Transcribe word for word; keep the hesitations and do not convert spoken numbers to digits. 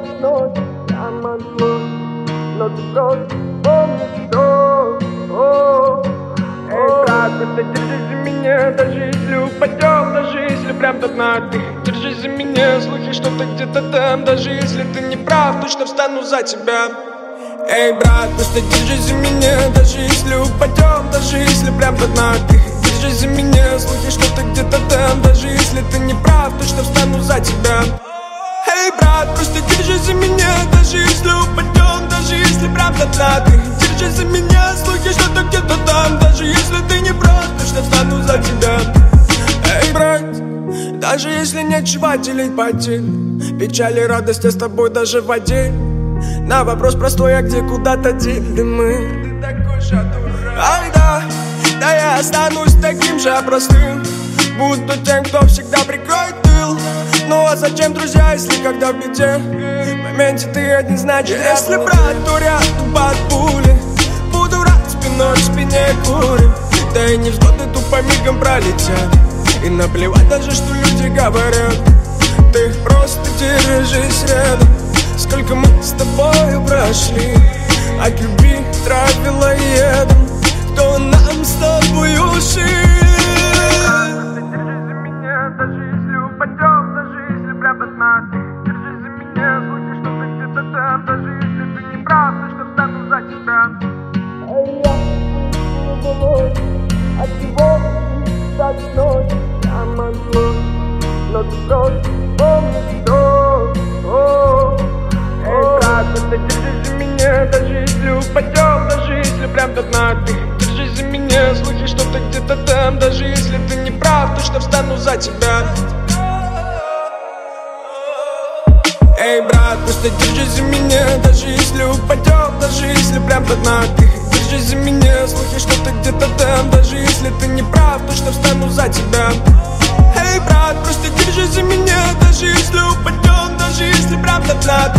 ночь я могу, но ты просто помни, что о, эй, брат, просто держись за меня, даже если упадем, даже если прям до дна. Ты держись за меня, слухи, что ты где-то там, даже если ты не прав, точно встану за тебя. Эй, брат, просто держись за меня, даже если упадем, даже если прям до дна. Ты держись за меня, слухи, что ты где-то там, даже если ты не прав, точно встану за тебя. Эй, брат, просто держись за меня, даже если упадем, даже если прям до дна. Ты держись за меня, слухи, что ты где-то там, даже если ты не прав, точно встану за тебя. Эй, брат, даже если нечего делить подель, печаль и радость я с тобой даже в отдель. На вопрос простой, а где куда-то дели мы? Ты такой же дурак. Ай, да, да я останусь таким же простым, буду тем, кто всегда прикроет тыл. Ну а зачем, друзья, если когда в беде, в моменте ты один, значит, если брать, то рядом под пули, буду рад спиной к спине курим. Да и невзгоды тупо мигом пролетят, и наплевать даже, что люди говорят. Ты просто держись рядом. Сколько мы с тобою прошли, от любви травила едом, кто нам с тобою жил. Просто держись за меня, даже если упадем, даже если прям до дна. Ты держись за меня, слухи, что ты где-то там, даже если ты не прав, точно встану за тебя. Эй, я головой, от всего так ночь я могу, но ты просто помни, что о, эй, брат, просто держись за меня, даже если упадем, даже если прям до дна. Ты держись за меня, слухи, что ты где-то там, даже если ты не прав, точно встану за тебя. Эй, брат, просто держись за меня, даже если упадем, даже если прям до дна. Ты держись за меня, слухи, что ты где-то там, даже если ты не прав, точно встану за тебя. Эй, брат, просто держись за меня, даже если упадем, даже если прям до дна.